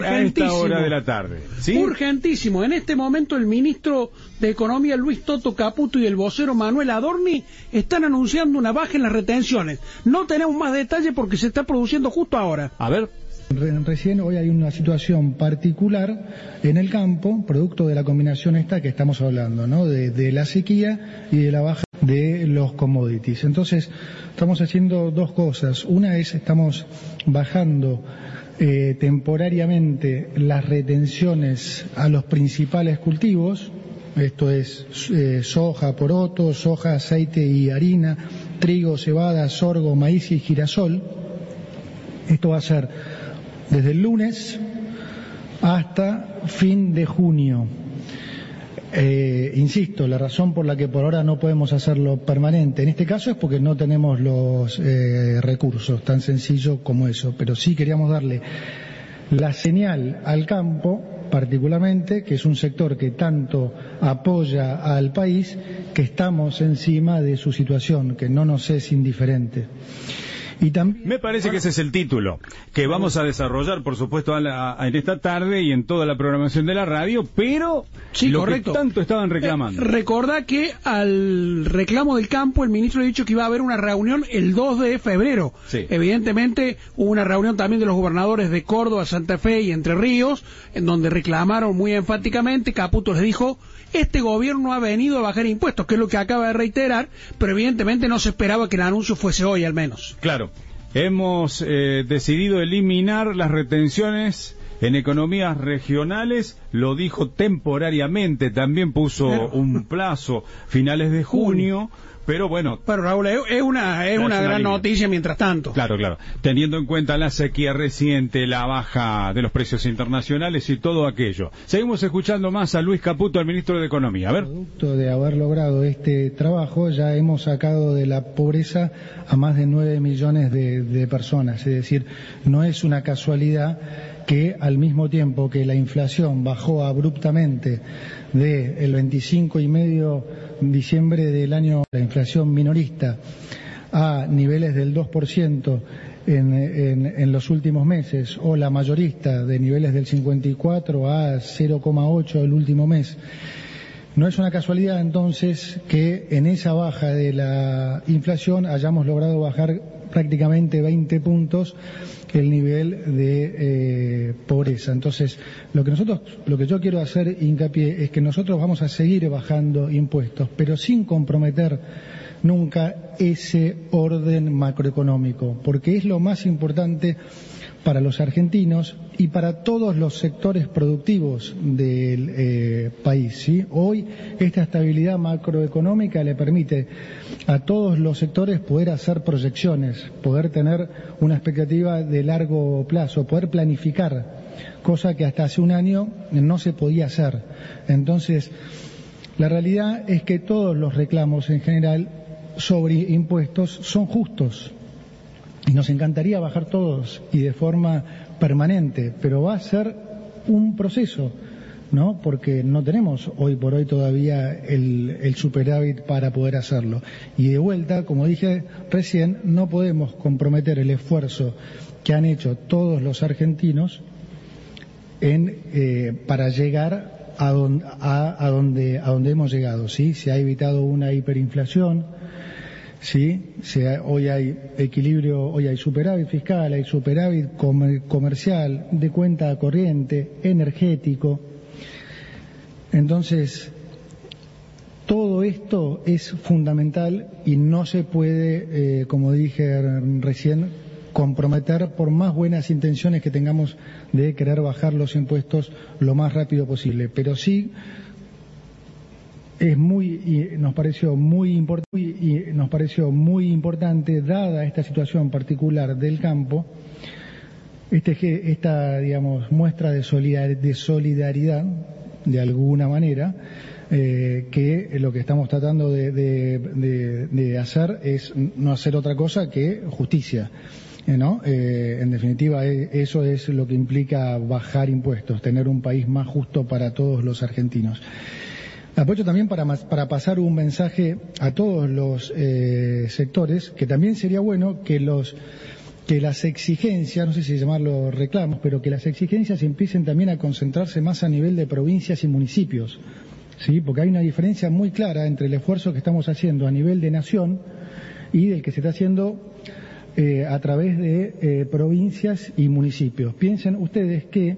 a esta hora de la tarde. ¿Sí? Urgentísimo. En este momento el ministro de Economía, Luis Toto Caputo, y el vocero Manuel Adorni están anunciando una baja en las retenciones. No tenemos más detalle porque se está produciendo justo ahora. A ver. Recién hoy hay una situación particular en el campo, producto de la combinación esta que estamos hablando, ¿no? De la sequía y de la baja de los commodities. Entonces, estamos haciendo dos cosas. Una es, estamos bajando temporariamente las retenciones a los principales cultivos. Esto es soja, poroto, soja, aceite y harina, trigo, cebada, sorgo, maíz y girasol. Esto va a ser desde el lunes hasta fin de junio. Insisto, la razón por la que por ahora no podemos hacerlo permanente en este caso es porque no tenemos los recursos, tan sencillo como eso, pero sí queríamos darle la señal al campo, particularmente, que es un sector que tanto apoya al país, que estamos encima de su situación, que no nos es indiferente. Y también, me parece que ese es el título que vamos a desarrollar, por supuesto, en esta tarde y en toda la programación de la radio, pero sí, lo correcto. Que tanto estaban reclamando. Recordá que al reclamo del campo el ministro ha dicho que iba a haber una reunión el 2 de febrero. Sí. Evidentemente hubo una reunión también de los gobernadores de Córdoba, Santa Fe y Entre Ríos, en donde reclamaron muy enfáticamente. Caputo les dijo: este gobierno ha venido a bajar impuestos, que es lo que acaba de reiterar, pero evidentemente no se esperaba que el anuncio fuese hoy al menos. Claro. Hemos decidido eliminar las retenciones en economías regionales, lo dijo temporariamente, también puso un plazo, finales de junio, pero bueno. Pero Raúl, es una gran noticia mientras tanto. Claro, teniendo en cuenta la sequía reciente, la baja de los precios internacionales y todo aquello. Seguimos escuchando más a Luis Caputo, el ministro de Economía. A ver. Producto de haber logrado este trabajo, ya hemos sacado de la pobreza a más de 9 millones de personas. Es decir, no es una casualidad que al mismo tiempo que la inflación bajó abruptamente del 25,5% diciembre del año, la inflación minorista, a niveles del 2% en los últimos meses, o la mayorista de niveles del 54 a 0,8 el último mes. No es una casualidad entonces que en esa baja de la inflación hayamos logrado bajar prácticamente 20 puntos el nivel de pobreza. Entonces, lo que yo quiero hacer hincapié es que nosotros vamos a seguir bajando impuestos, pero sin comprometer nunca ese orden macroeconómico, porque es lo más importante para los argentinos y para todos los sectores productivos del país, ¿sí? Hoy esta estabilidad macroeconómica le permite a todos los sectores poder hacer proyecciones, poder tener una expectativa de largo plazo, poder planificar, cosa que hasta hace un año no se podía hacer. Entonces, la realidad es que todos los reclamos en general sobre impuestos son justos. Y nos encantaría bajar todos y de forma permanente, pero va a ser un proceso, ¿no? Porque no tenemos hoy por hoy todavía el superávit para poder hacerlo. Y de vuelta, como dije recién, no podemos comprometer el esfuerzo que han hecho todos los argentinos para llegar a donde hemos llegado, ¿sí? Se ha evitado una hiperinflación. Sí, hoy hay equilibrio, hoy hay superávit fiscal, hay superávit comercial, de cuenta corriente, energético. Entonces, todo esto es fundamental y no se puede, como dije recién, comprometer por más buenas intenciones que tengamos de querer bajar los impuestos lo más rápido posible. Pero sí, nos pareció muy importante, dada esta situación particular del campo, esta digamos muestra de solidaridad de alguna manera, que lo que estamos tratando de hacer es no hacer otra cosa que justicia, ¿no? En definitiva, eso es lo que implica bajar impuestos, tener un país más justo para todos los argentinos. Aprovecho también para pasar un mensaje a todos los sectores, que también sería bueno que los que las exigencias, no sé si llamarlo reclamos, pero que las exigencias empiecen también a concentrarse más a nivel de provincias y municipios, ¿sí? Porque hay una diferencia muy clara entre el esfuerzo que estamos haciendo a nivel de nación y del que se está haciendo a través de provincias y municipios. Piensen ustedes que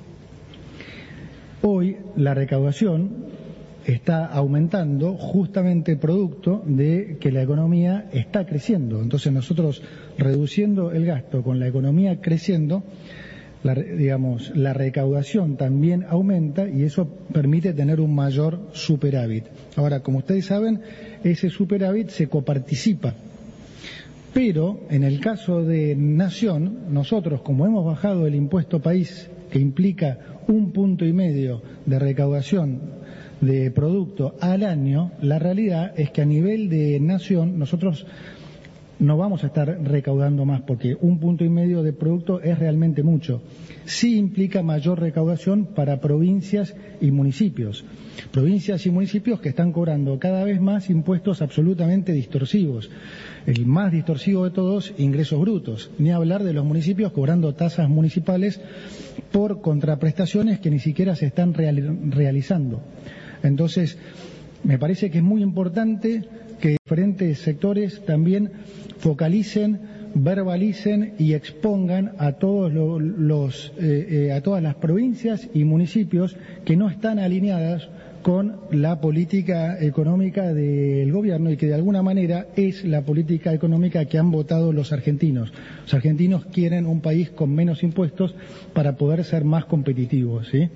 hoy la recaudación está aumentando justamente producto de que la economía está creciendo. Entonces nosotros, reduciendo el gasto con la economía creciendo, la recaudación también aumenta y eso permite tener un mayor superávit. Ahora, como ustedes saben, ese superávit se coparticipa. Pero en el caso de Nación, nosotros, como hemos bajado el impuesto país, que implica 1,5 puntos de recaudación de producto al año, la realidad es que a nivel de Nación nosotros no vamos a estar recaudando más, porque 1,5 puntos de producto es realmente mucho. Sí implica mayor recaudación para provincias y municipios. Provincias y municipios que están cobrando cada vez más impuestos absolutamente distorsivos. El más distorsivo de todos, ingresos brutos. Ni hablar de los municipios cobrando tasas municipales por contraprestaciones que ni siquiera se están realizando. Entonces, me parece que es muy importante que diferentes sectores también focalicen, verbalicen y expongan a todos a todas las provincias y municipios que no están alineadas con la política económica del gobierno y que de alguna manera es la política económica que han votado los argentinos. Los argentinos quieren un país con menos impuestos para poder ser más competitivos, ¿sí?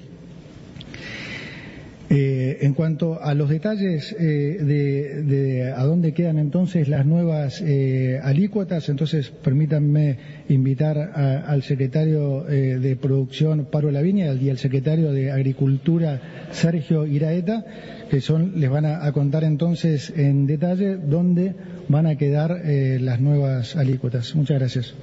En cuanto a los detalles de a dónde quedan entonces las nuevas alícuotas, entonces permítanme invitar al secretario de Producción, Pablo Laviña, y al secretario de Agricultura, Sergio Iraeta, que les van a contar entonces en detalle dónde van a quedar las nuevas alícuotas. Muchas gracias.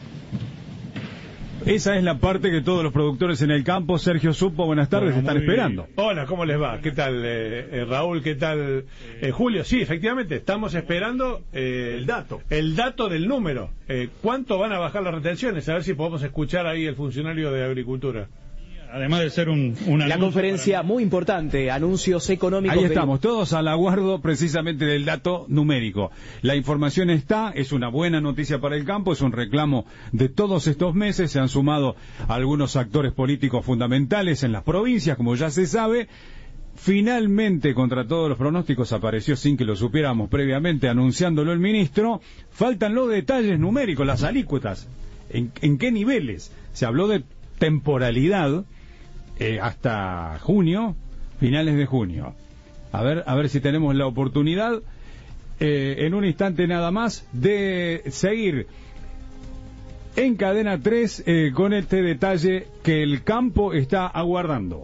Esa es la parte que todos los productores en el campo, Sergio Supo, buenas tardes, están esperando. Hola, ¿cómo les va? ¿Qué tal, Raúl? ¿Qué tal, Julio? Sí, efectivamente, estamos esperando el dato del número. ¿Cuánto van a bajar las retenciones? A ver si podemos escuchar ahí el funcionario de Agricultura. Además de ser una conferencia muy importante, anuncios económicos. Ahí estamos, todos al aguardo precisamente del dato numérico. La información está, es una buena noticia para el campo, es un reclamo de todos estos meses, se han sumado algunos actores políticos fundamentales en las provincias, como ya se sabe. Finalmente, contra todos los pronósticos, apareció sin que lo supiéramos previamente, anunciándolo el ministro. Faltan los detalles numéricos, las alícuotas. ¿En qué niveles? Se habló de temporalidad hasta junio, finales de junio. A ver si tenemos la oportunidad en un instante nada más de seguir en Cadena 3 con este detalle que el campo está aguardando.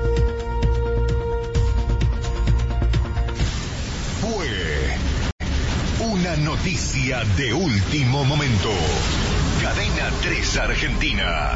Fue una noticia de último momento. Cadena 3 Argentina.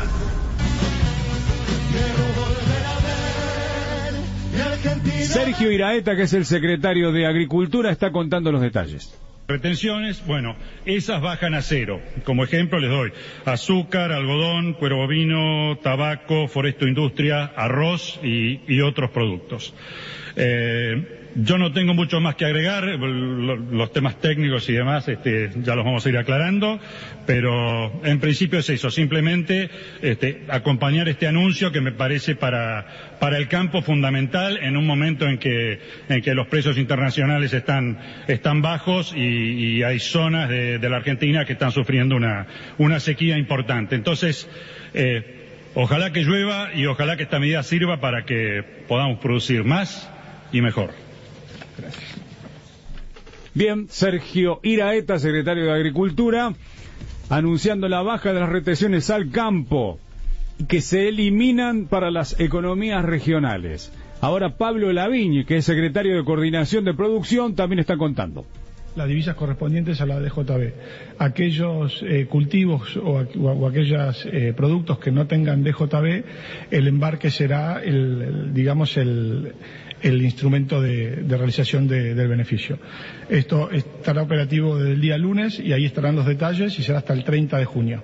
Sergio Iraeta, que es el secretario de Agricultura, está contando los detalles. Retenciones, bueno, esas bajan a cero. Como ejemplo les doy azúcar, algodón, cuero bovino, tabaco, foresto industria, arroz y otros productos. Yo no tengo mucho más que agregar, los temas técnicos y demás ya los vamos a ir aclarando, pero en principio es eso, simplemente acompañar este anuncio que me parece para el campo fundamental en un momento en que los precios internacionales están bajos y hay zonas de la Argentina que están sufriendo una sequía importante. Entonces, ojalá que llueva y ojalá que esta medida sirva para que podamos producir más y mejor. Gracias. Bien, Sergio Iraeta, secretario de Agricultura, anunciando la baja de las retenciones al campo que se eliminan para las economías regionales. Ahora Pablo Laviña, que es secretario de Coordinación de Producción, también está contando. las divisas correspondientes a la DJB. Aquellos cultivos o aquellos productos que no tengan DJB, el embarque será el instrumento de realización del beneficio. Esto estará operativo desde el día lunes y ahí estarán los detalles y será hasta el 30 de junio.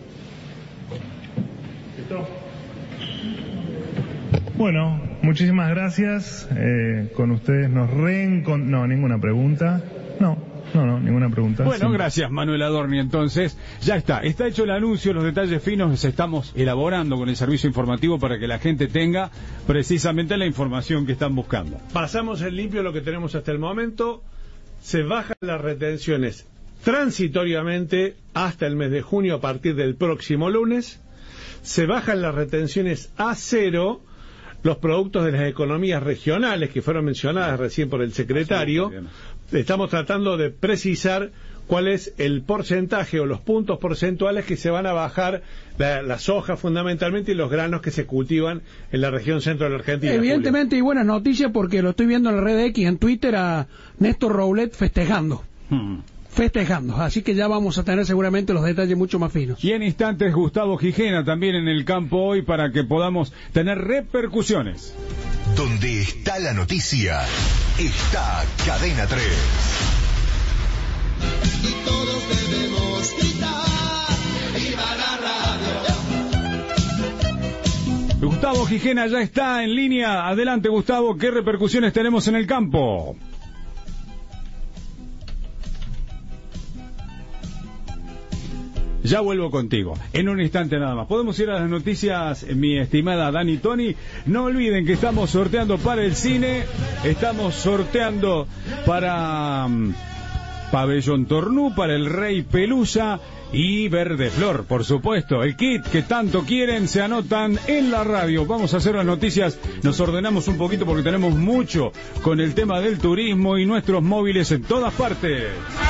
Bueno, muchísimas gracias. Con ustedes nos No, ninguna pregunta. No, ninguna pregunta. Bueno, sí. Gracias, Manuel Adorni. Entonces, ya está hecho el anuncio, los detalles finos los estamos elaborando con el servicio informativo para que la gente tenga precisamente la información que están buscando. Pasamos en limpio lo que tenemos hasta el momento. Se bajan las retenciones transitoriamente hasta el mes de junio a partir del próximo lunes. Se bajan las retenciones a cero los productos de las economías regionales que fueron mencionadas recién por el secretario. Estamos tratando de precisar cuál es el porcentaje o los puntos porcentuales que se van a bajar la soja fundamentalmente y los granos que se cultivan en la región centro de la Argentina. Evidentemente, Julio. y buenas noticias porque lo estoy viendo en la red X, en Twitter, a Néstor Roulet festejando. Así que ya vamos a tener seguramente los detalles mucho más finos. Y en instantes Gustavo Gijena también en el campo hoy para que podamos tener repercusiones. Donde está la noticia, está Cadena 3. Y todos debemos gritar, ¡viva la radio! Gustavo Gijena ya está en línea. Adelante, Gustavo, ¿qué repercusiones tenemos en el campo? Ya vuelvo contigo, en un instante nada más. ¿Podemos ir a las noticias, mi estimada Dani Toni? No olviden que estamos sorteando para el cine, estamos sorteando para Pabellón Tornú, para el Rey Pelusa y Verde Flor, por supuesto. El kit que tanto quieren, se anotan en la radio. Vamos a hacer las noticias, nos ordenamos un poquito porque tenemos mucho con el tema del turismo y nuestros móviles en todas partes.